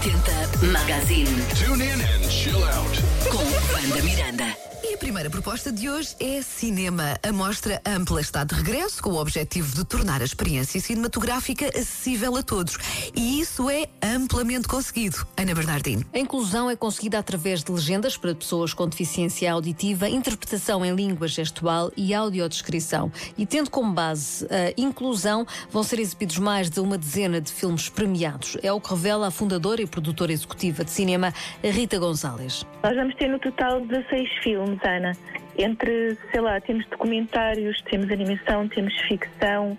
M80 Magazine. Tune in and chill out. Com Wanda Miranda. E a primeira proposta de hoje é cinema. A mostra Ampla está de regresso com o objetivo de tornar a experiência cinematográfica acessível a todos. E isso é amplamente conseguido. Ana Bernardino. A inclusão é conseguida através de legendas para pessoas com deficiência auditiva, interpretação em língua gestual e audiodescrição. E tendo como base a inclusão, vão ser exibidos mais de uma dezena de filmes premiados. É o que revela a fundadora e produtora executiva de cinema, a Rita Gonzalez. Nós vamos ter no total 16 filmes, Ana. Entre, temos documentários, temos animação, temos ficção,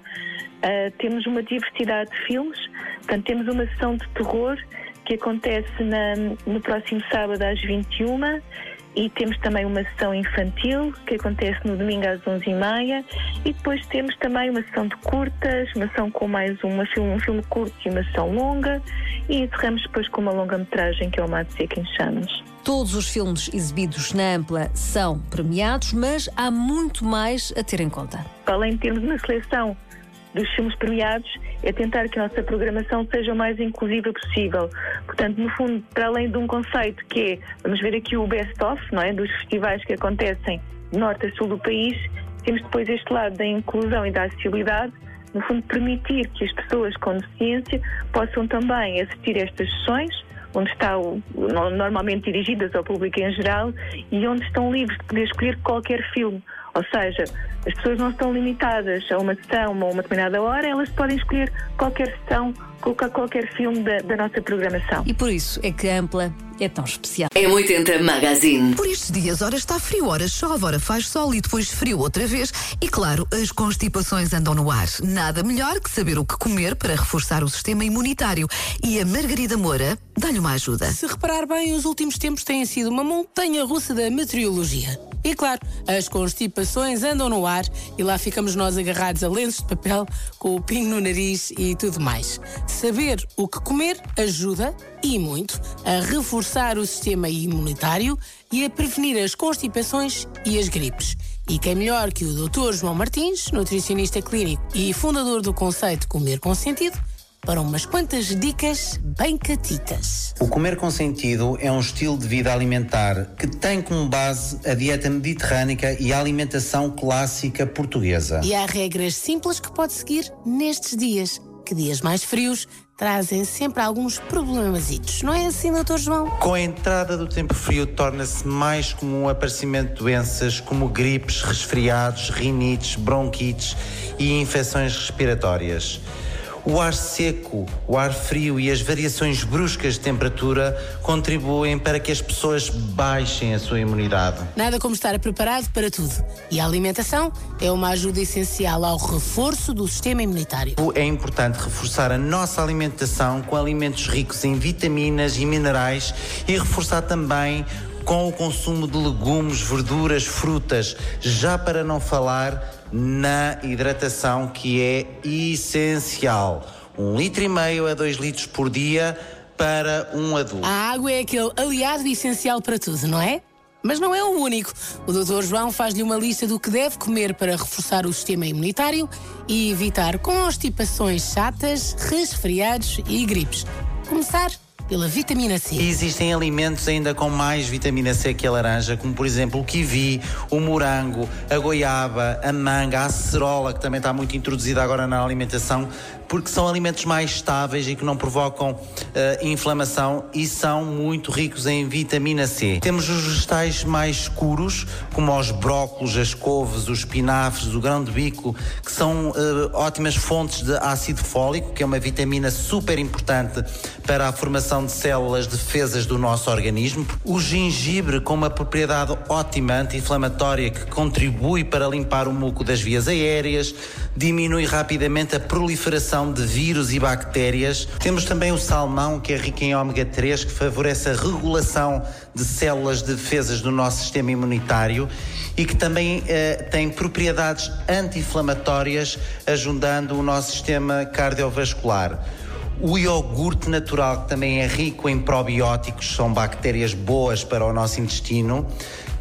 temos uma diversidade de filmes. Portanto, temos uma sessão de terror que acontece no próximo sábado às 21h e temos também uma sessão infantil que acontece no domingo às 11h30 e depois temos também uma sessão de curtas, uma sessão com mais um filme curto e uma sessão longa e encerramos depois com uma longa-metragem que é o Mato Seco em Chamas. Todos os filmes exibidos na Ampla são premiados, mas há muito mais a ter em conta. Além de termos uma seleção dos filmes premiados, é tentar que a nossa programação seja o mais inclusiva possível. Portanto, no fundo, para além de um conceito que é, vamos ver aqui o best-of, não é, dos festivais que acontecem de norte a sul do país, temos depois este lado da inclusão e da acessibilidade, no fundo, permitir que as pessoas com deficiência possam também assistir a estas sessões, onde estão normalmente dirigidas ao público em geral e onde estão livres de poder escolher qualquer filme. Ou seja, as pessoas não estão limitadas a uma sessão ou a uma determinada hora, elas podem escolher qualquer sessão, colocar qualquer filme da nossa programação. E por isso é que a Ampla é tão especial. M80 Magazine. Por estes dias, ora está frio, ora chove, ora faz sol e depois frio outra vez. E claro, as constipações andam no ar. Nada melhor que saber o que comer para reforçar o sistema imunitário. E a Margarida Moura dá-lhe uma ajuda. Se reparar bem, os últimos tempos têm sido uma montanha-russa da meteorologia. E claro, as constipações andam no ar e lá ficamos nós agarrados a lenços de papel, com o pingo no nariz e tudo mais. Saber o que comer ajuda, e muito, a reforçar o sistema imunitário e a prevenir as constipações e as gripes. E quem melhor que o Dr. João Martins, nutricionista clínico e fundador do conceito Comer com Sentido, para umas quantas dicas bem catitas. O comer com sentido é um estilo de vida alimentar que tem como base a dieta mediterrânica e a alimentação clássica portuguesa. E há regras simples que pode seguir nestes dias, que dias mais frios trazem sempre alguns problemasitos. Não é assim, Dr. João? Com a entrada do tempo frio torna-se mais comum o aparecimento de doenças como gripes, resfriados, rinites, bronquites e infecções respiratórias. O ar seco, o ar frio e as variações bruscas de temperatura contribuem para que as pessoas baixem a sua imunidade. Nada como estar preparado para tudo. E a alimentação é uma ajuda essencial ao reforço do sistema imunitário. É importante reforçar a nossa alimentação com alimentos ricos em vitaminas e minerais e reforçar também com o consumo de legumes, verduras, frutas, já para não falar na hidratação, que é essencial. 1,5 litro a 2 litros por dia para um adulto. A água é aquele aliado essencial para tudo, não é? Mas não é o único. O Dr. João faz-lhe uma lista do que deve comer para reforçar o sistema imunitário e evitar constipações chatas, resfriados e gripes. Começar pela vitamina C. E existem alimentos ainda com mais vitamina C que a laranja, como por exemplo o kiwi, o morango, a goiaba, a manga, a acerola, que também está muito introduzida agora na alimentação, porque são alimentos mais estáveis e que não provocam inflamação e são muito ricos em vitamina C. Temos os vegetais mais escuros, como os brócolos, as couves, os espinafres, o grão de bico, que são ótimas fontes de ácido fólico, que é uma vitamina super importante para a formação de células defesas do nosso organismo. O gengibre, com uma propriedade ótima anti-inflamatória que contribui para limpar o muco das vias aéreas, diminui rapidamente a proliferação de vírus e bactérias. Temos também o salmão, que é rico em ômega 3, que favorece a regulação de células defesas do nosso sistema imunitário e que também tem propriedades anti-inflamatórias, ajudando o nosso sistema cardiovascular. O iogurte natural, que também é rico em probióticos, são bactérias boas para o nosso intestino.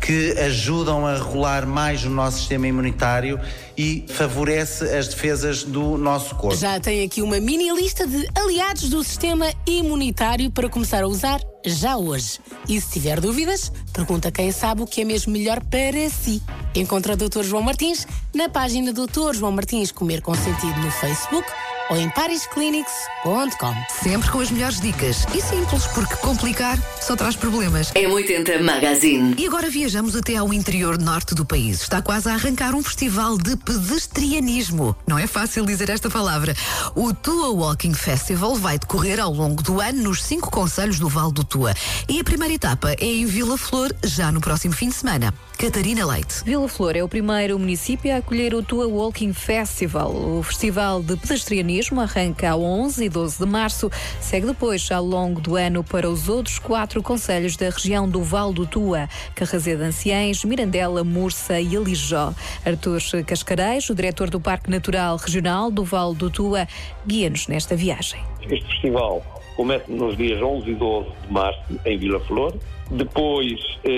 que ajudam a regular mais o nosso sistema imunitário e favorece as defesas do nosso corpo. Já tem aqui uma mini lista de aliados do sistema imunitário para começar a usar já hoje. E se tiver dúvidas, pergunta quem sabe o que é mesmo melhor para si. Encontra o Dr. João Martins na página Dr. João Martins Comer com Sentido no Facebook ou em parisclinics.com. Sempre com as melhores dicas e simples, porque complicar só traz problemas. M80 Magazine. E agora viajamos até ao interior norte do país. Está quase a arrancar um festival de pedestrianismo. Não é fácil dizer esta palavra. O Tua Walking Festival vai decorrer ao longo do ano nos 5 concelhos do Vale do Tua. E a primeira etapa é em Vila Flor, já no próximo fim de semana. Catarina Leite. Vila Flor é o primeiro município a acolher o Tua Walking Festival. O festival de pedestrianismo arranca a 11 e 12 de março, segue depois ao longo do ano para os outros 4 concelhos da região do Vale do Tua: Carrazeda de Anciães, Mirandela, Mursa e Alijó. Artur Cascarejo, o diretor do Parque Natural Regional do Vale do Tua, guia-nos nesta viagem. Este festival começa nos dias 11 e 12 de março em Vila Flor. Depois,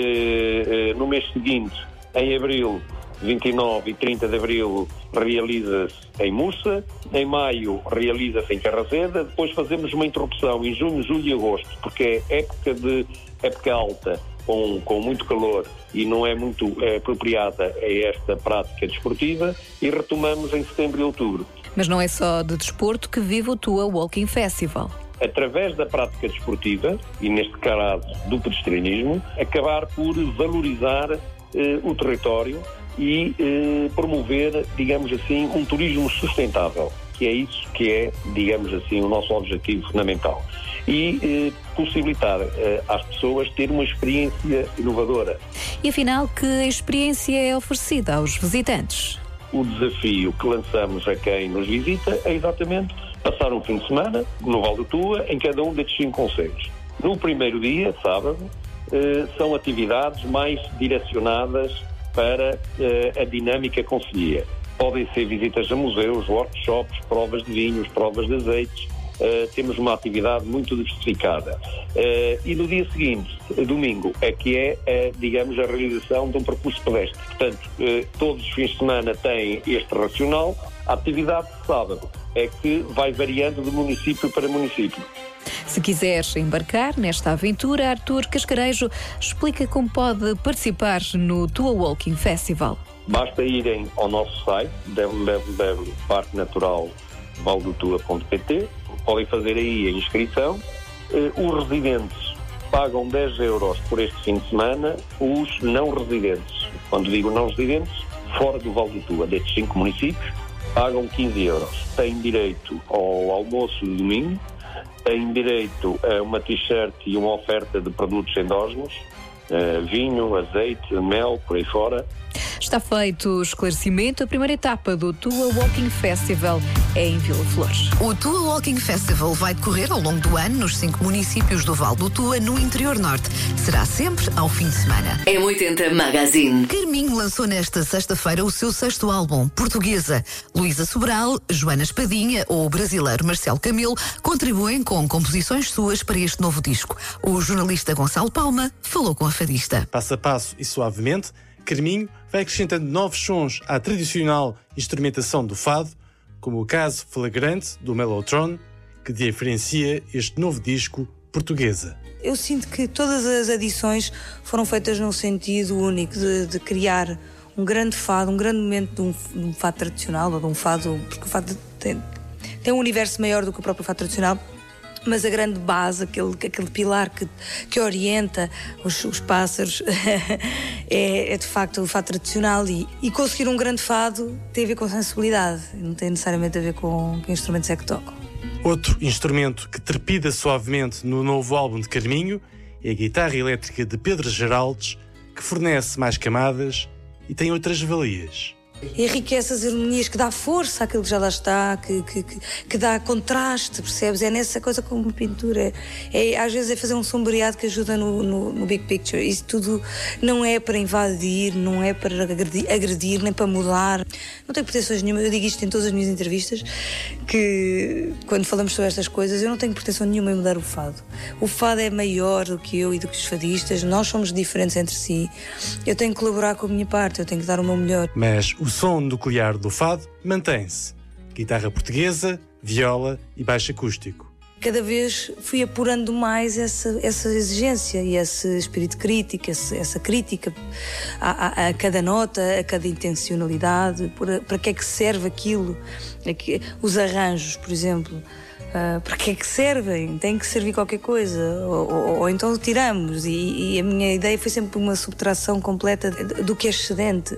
no mês seguinte, em abril, 29 e 30 de abril, realiza-se em Mursa. Em maio, realiza-se em Carrazeda. Depois fazemos uma interrupção em junho, julho e agosto, porque é época alta, com muito calor e não é muito apropriada a esta prática desportiva, e retomamos em setembro e outubro. Mas não é só de desporto que vive o Tua Walking Festival. Através da prática desportiva, e neste caso do pedestrianismo, acabar por valorizar o território e promover, digamos assim, um turismo sustentável, que é isso que é, digamos assim, o nosso objetivo fundamental. E possibilitar às pessoas ter uma experiência inovadora. E afinal, que experiência é oferecida aos visitantes? O desafio que lançamos a quem nos visita é exatamente passar um fim de semana no Vale do Tua, em cada um destes 5 concelhos. No primeiro dia, sábado, são atividades mais direcionadas para a dinâmica concelhia. Podem ser visitas a museus, workshops, provas de vinhos, provas de azeites. Temos uma atividade muito diversificada. E no dia seguinte, domingo, é que é, digamos, a realização de um percurso pedestre. Portanto, todos os fins de semana têm este racional. A atividade de sábado é que vai variando de município para município. Se quiseres embarcar nesta aventura, Artur Cascarejo explica como pode participar no Tua Walking Festival. Basta irem ao nosso site www.parquenaturalvaldotua.pt. Podem fazer aí a inscrição. Os residentes pagam 10 euros por este fim de semana. Os não residentes, quando digo não residentes, fora do Vale do Tua, destes 5 municípios, pagam 15 euros. Têm direito ao almoço de domingo, têm direito a uma t-shirt e uma oferta de produtos endógenos, vinho, azeite, mel, por aí fora. Está feito o esclarecimento. A primeira etapa do Tua Walking Festival é em Vila Flor. O Tua Walking Festival vai decorrer ao longo do ano nos 5 municípios do Vale do Tua, no interior norte. Será sempre ao fim de semana. M80 Magazine. Carminho lançou nesta sexta-feira o seu 6º álbum, Portuguesa. Luísa Sobral, Joana Espadinha ou o brasileiro Marcelo Camelo contribuem com composições suas para este novo disco. O jornalista Gonçalo Palma falou com a fadista. Passo a passo e suavemente, Carminho vai acrescentando novos sons à tradicional instrumentação do fado, como o caso flagrante do Mellotron, que diferencia este novo disco, Portuguesa. Eu sinto que todas as edições foram feitas num sentido único de criar um grande fado, um grande momento de um fado tradicional, ou de um fado, porque o fado tem um universo maior do que o próprio fado tradicional, mas a grande base, aquele pilar que orienta os pássaros é de facto o fado tradicional, e conseguir um grande fado tem a ver com sensibilidade, não tem necessariamente a ver com que instrumentos é que tocam. Outro instrumento que trepida suavemente no novo álbum de Carminho é a guitarra elétrica de Pedro Geraldes, que fornece mais camadas e tem outras valias. Enriquece as harmonias, que dá força àquilo que já lá está, que dá contraste, percebes? É nessa coisa como pintura. Às vezes é fazer um sombreado que ajuda no big picture. Isso tudo não é para invadir, não é para agredir, nem para mudar. Não tenho pretensões nenhuma. Eu digo isto em todas as minhas entrevistas, que quando falamos sobre estas coisas, eu não tenho pretensão nenhuma em mudar o fado. O fado é maior do que eu e do que os fadistas. Nós somos diferentes entre si. Eu tenho que colaborar com a minha parte, eu tenho que dar o meu melhor. Mas o som nuclear do fado mantém-se. Guitarra portuguesa, viola e baixo acústico. Cada vez fui apurando mais essa exigência e esse espírito crítico, essa crítica a cada nota, a cada intencionalidade, para que é que serve aquilo. Os arranjos, por exemplo, para que é que servem? Tem que servir qualquer coisa, ou então tiramos. E a minha ideia foi sempre uma subtração completa do que é excedente,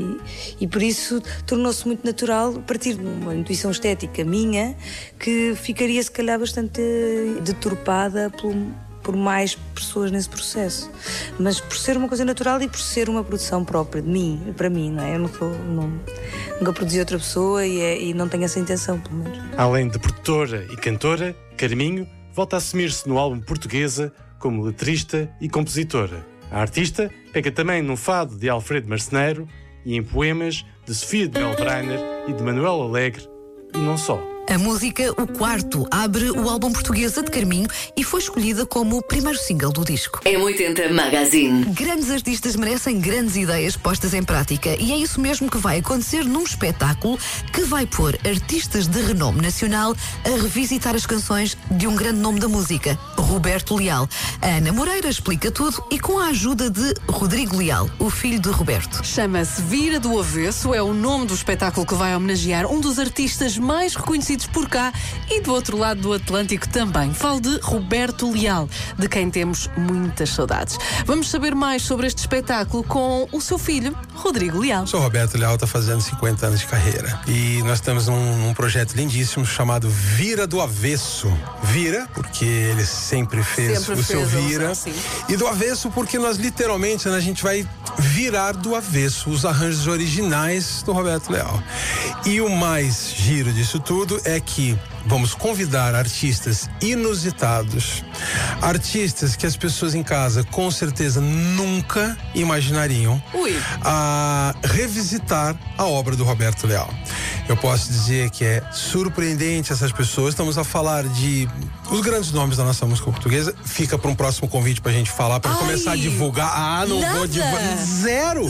e por isso tornou-se muito natural, a partir de uma intuição estética minha, que ficaria se calhar bastante deturpada por mais pessoas nesse processo, mas por ser uma coisa natural e por ser uma produção própria de mim, para mim, não é? Eu nunca produzi outra pessoa e não tenho essa intenção, pelo menos. Além de produtora e cantora, Carminho volta a assumir-se no álbum Portuguesa como letrista e compositora. A artista pega também num fado de Alfredo Marceneiro e em poemas de Sofia de Melbrenner e de Manuel Alegre, e não só. A música O Quarto abre o álbum Portuguesa de Carminho e foi escolhida como o primeiro single do disco. M80 Magazine. Grandes artistas merecem grandes ideias postas em prática, e é isso mesmo que vai acontecer num espetáculo que vai pôr artistas de renome nacional a revisitar as canções de um grande nome da música, Roberto Leal. A Ana Moreira explica tudo, e com a ajuda de Rodrigo Leal, o filho de Roberto. Chama-se Vira do Avesso, é o nome do espetáculo que vai homenagear um dos artistas mais reconhecidos por cá e do outro lado do Atlântico também. Falo de Roberto Leal, de quem temos muitas saudades. Vamos saber mais sobre este espetáculo com o seu filho, Rodrigo Leal. O Roberto Leal está fazendo 50 anos de carreira e nós temos um projeto lindíssimo chamado Vira do Avesso. Vira, porque ele sempre fez o seu vira, e do avesso porque nós literalmente a gente vai virar do avesso os arranjos originais do Roberto Leal. E o mais giro disso tudo é que vamos convidar artistas inusitados, artistas que as pessoas em casa com certeza nunca imaginariam a revisitar a obra do Roberto Leal. Eu posso dizer que é surpreendente essas pessoas. Estamos a falar de os grandes nomes da nossa música portuguesa. Fica para um próximo convite pra gente falar, para começar a divulgar. Não nada. Vou divulgar. Zero.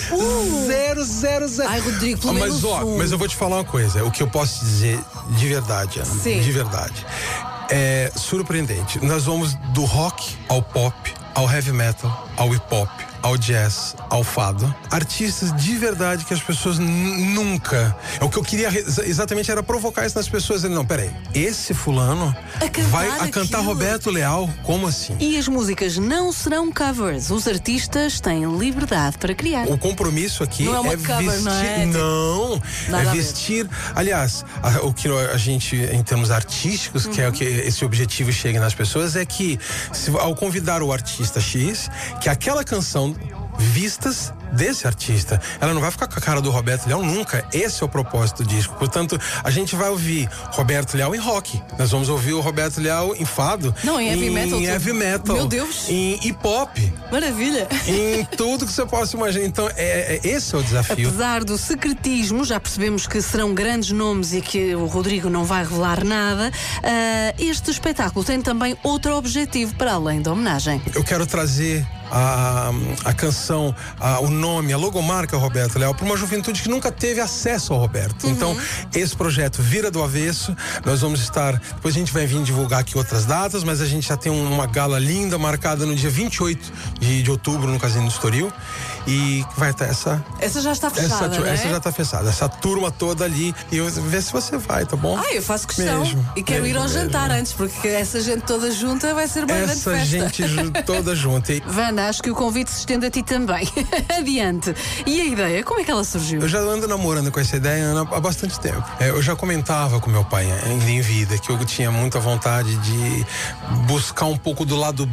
Ai, Rodrigo, pelo menos mas eu vou te falar uma coisa. O que eu posso dizer de verdade, Ana, de verdade, é surpreendente. Nós vamos do rock ao pop, ao heavy metal, ao hip hop, ao jazz, ao fado. Artistas de verdade que as pessoas nunca... O que eu queria exatamente era provocar isso nas pessoas. Não, peraí, esse fulano vai cantar Roberto Leal? Como assim? E as músicas não serão covers. Os artistas têm liberdade para criar. O compromisso aqui não é uma cover, vestir... Não, é vestir... Aliás, o que a gente, em termos artísticos, que é o que esse objetivo chegue nas pessoas, é que ao convidar o artista X, que aquela canção vistas desse artista, ela não vai ficar com a cara do Roberto Leal nunca. Esse é o propósito do disco. Portanto, a gente vai ouvir Roberto Leal em rock. Nós vamos ouvir o Roberto Leal em fado. Não, em heavy metal. Meu Deus. Em hip hop. Maravilha. Em tudo que você possa imaginar. Então, esse é o desafio. Apesar do secretismo, já percebemos que serão grandes nomes e que o Rodrigo não vai revelar nada. Este espetáculo tem também outro objetivo para além da homenagem. Eu quero trazer a canção, o nome, a logomarca Roberto Leal para uma juventude que nunca teve acesso ao Roberto. Então, esse projeto Vira do Avesso, nós vamos estar, depois a gente vai vir divulgar aqui outras datas, mas a gente já tem uma gala linda marcada no dia 28 de outubro no Casino do Estoril, e vai estar essa já está fechada, essa já está fechada, essa turma toda ali, e vê se você vai, tá bom? Eu faço questão. E quero ir ao jantar antes, porque essa gente toda junta vai ser uma grande festa. Essa gente toda junta. Vanda, acho que o convite se estende a ti também. Adiante. E a ideia, como é que ela surgiu? Eu já ando namorando com essa ideia há bastante tempo. Eu já comentava com meu pai ainda em vida que eu tinha muita vontade de buscar um pouco do lado B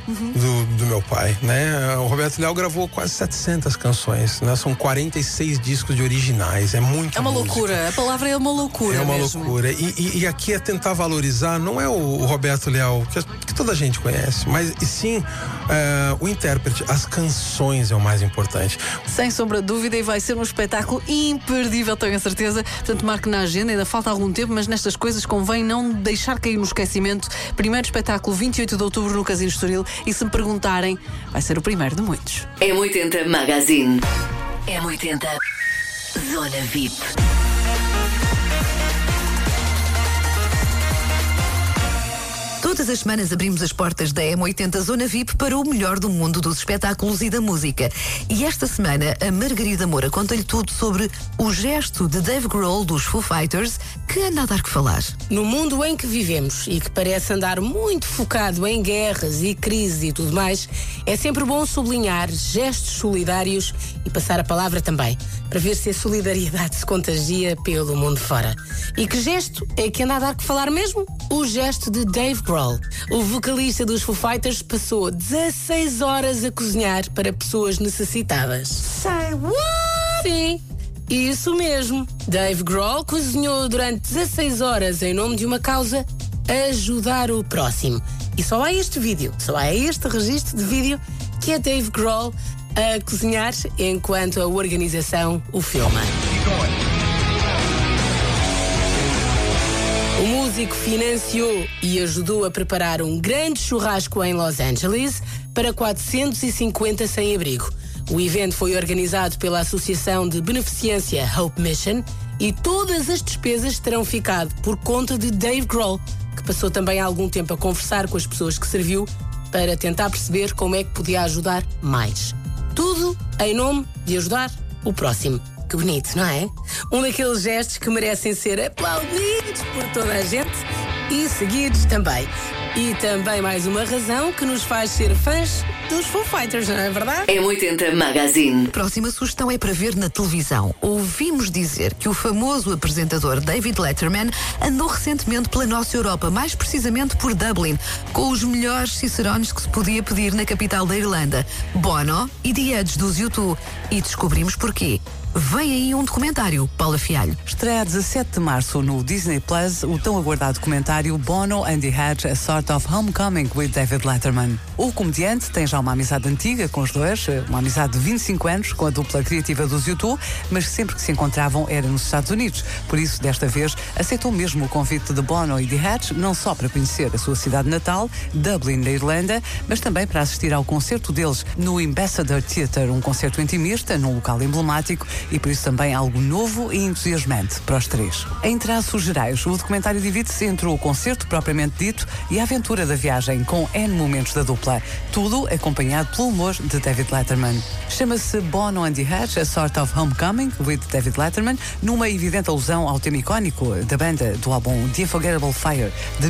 do meu pai, né? O Roberto Leal gravou quase 700 canções, né? São 46 discos de originais, é muita É uma música. loucura, a palavra é uma loucura. É uma mesmo. loucura. E aqui é tentar valorizar, não é o Roberto Leal, que toda a gente conhece, mas e sim o intérprete, as canções é o mais importante. Sem sombra de dúvida, e vai ser um espetáculo imperdível, tenho a certeza. Portanto, marque na agenda, ainda falta algum tempo, mas nestas coisas convém não deixar cair no esquecimento. Primeiro espetáculo, 28 de outubro, no Casino Estoril. E se me perguntarem, vai ser o primeiro de muitos. M80 Magazine. M80 Zona VIP. Todas as semanas abrimos as portas da M80 Zona VIP para o melhor do mundo dos espetáculos e da música. E esta semana a Margarida Moura conta-lhe tudo sobre o gesto de Dave Grohl dos Foo Fighters, que anda a dar que falar. No mundo em que vivemos e que parece andar muito focado em guerras e crises e tudo mais, é sempre bom sublinhar gestos solidários e passar a palavra também, para ver se a solidariedade se contagia pelo mundo fora. E que gesto é que anda a dar que falar mesmo? O gesto de Dave Grohl. O vocalista dos Foo Fighters passou 16 horas a cozinhar para pessoas necessitadas. Say what? Sim, isso mesmo. Dave Grohl cozinhou durante 16 horas em nome de uma causa: ajudar o próximo. E só há este vídeo, só há este registro de vídeo que é Dave Grohl a cozinhar enquanto a organização o filma. O músico financiou e ajudou a preparar um grande churrasco em Los Angeles para 450 sem-abrigo. O evento foi organizado pela Associação de Beneficência Hope Mission e todas as despesas terão ficado por conta de Dave Grohl, que passou também algum tempo a conversar com as pessoas que serviu para tentar perceber como é que podia ajudar mais. Tudo em nome de ajudar o próximo. Que bonito, não é? Um daqueles gestos que merecem ser aplaudidos por toda a gente e seguidos também. E também mais uma razão que nos faz ser fãs dos Foo Fighters, não é verdade? M80 Magazine. Próxima sugestão é para ver na televisão. Ouvimos dizer que o famoso apresentador David Letterman andou recentemente pela nossa Europa, mais precisamente por Dublin, com os melhores cicerones que se podia pedir na capital da Irlanda, Bono e The Edge dos U2. E descobrimos porquê. Vem aí um documentário, Paula Fialho. Estreia 17 de março no Disney Plus o tão aguardado documentário Bono and the Edge, A Sort of Homecoming with David Letterman. O comediante tem já uma amizade antiga com os dois, uma amizade de 25 anos com a dupla criativa dos U2, mas sempre que se encontravam era nos Estados Unidos. Por isso, desta vez, aceitou mesmo o convite de Bono e The Edge, não só para conhecer a sua cidade natal, Dublin, na Irlanda, mas também para assistir ao concerto deles no Ambassador Theatre, um concerto intimista num local emblemático e por isso também algo novo e entusiasmante para os três. Em traços gerais, o documentário divide-se entre o concerto propriamente dito e a aventura da viagem, com N momentos da dupla, tudo acompanhado pelo humor de David Letterman. Chama-se Bono and the Edge, A Sort of Homecoming with David Letterman, numa evidente alusão ao tema icónico da banda do álbum The Unforgettable Fire, de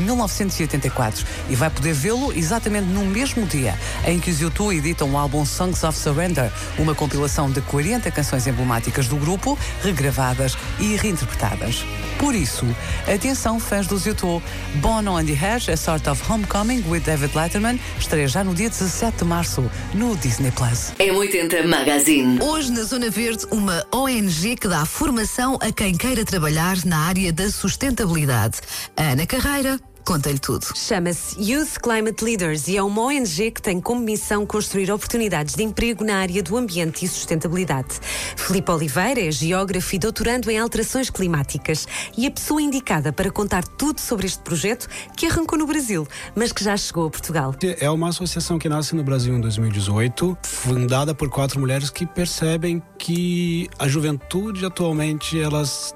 1984, e vai poder vê-lo exatamente no mesmo dia em que os U2 editam o álbum Songs of Surrender, uma compilação de 40 canções emblemáticas do grupo, regravadas e reinterpretadas. Por isso, atenção fãs dos U2, Bono and the Edge, A Sort of Homecoming with David Letterman, estreia já no dia 17 de março no Disney Plus. M80 Magazine. Hoje na Zona Verde, uma ONG que dá formação a quem queira trabalhar na área da sustentabilidade. A Ana Carreira conta-lhe tudo. Chama-se Youth Climate Leaders e é uma ONG que tem como missão construir oportunidades de emprego na área do ambiente e sustentabilidade. Filipe Oliveira é geógrafo e doutorando em alterações climáticas e a pessoa indicada para contar tudo sobre este projeto que arrancou no Brasil, mas que já chegou a Portugal. É uma associação que nasce no Brasil em 2018, fundada por 4 mulheres que percebem que a juventude atualmente elas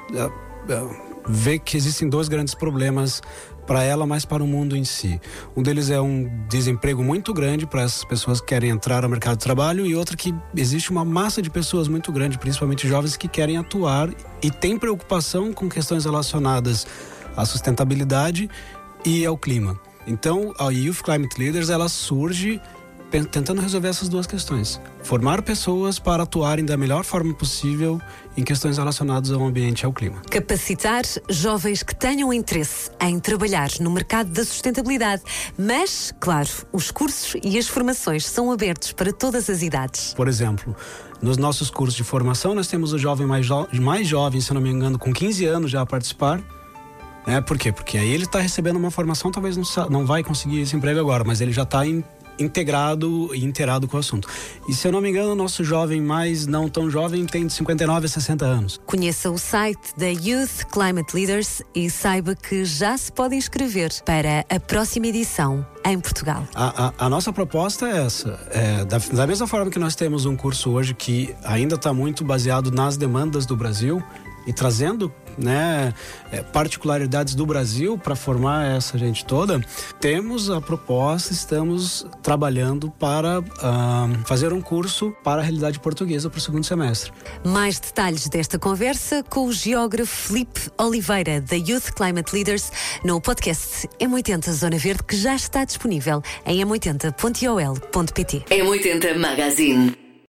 vê que existem 2 grandes problemas para ela, mas para o mundo em si. Um deles é um desemprego muito grande para essas pessoas que querem entrar no mercado de trabalho, e outro que existe uma massa de pessoas muito grande, principalmente jovens, que querem atuar e têm preocupação com questões relacionadas à sustentabilidade e ao clima. Então, a Youth Climate Leaders, ela surge tentando resolver essas duas questões. Formar pessoas para atuarem da melhor forma possível em questões relacionadas ao ambiente e ao clima. Capacitar jovens que tenham interesse em trabalhar no mercado da sustentabilidade. Mas, claro, os cursos e as formações são abertos para todas as idades. Por exemplo, nos nossos cursos de formação, nós temos o jovem mais jovem, se não me engano, com 15 anos já a participar. Por quê? Porque aí ele está recebendo uma formação, talvez não vai conseguir esse emprego agora, mas ele já está integrado e inteirado com o assunto. E se eu não me engano, o nosso jovem mais não tão jovem tem de 59 a 60 anos. Conheça o site da Youth Climate Leaders e saiba que já se pode inscrever para a próxima edição em Portugal. A nossa proposta é essa. Da mesma forma que nós temos um curso hoje que ainda está muito baseado nas demandas do Brasil e trazendo particularidades do Brasil para formar essa gente toda, temos a proposta, estamos trabalhando para fazer um curso para a realidade portuguesa para o segundo semestre. Mais detalhes desta conversa com o geógrafo Filipe Oliveira, da Youth Climate Leaders, no podcast M80 Zona Verde, que já está disponível em m80.ol.pt. M80 Magazine.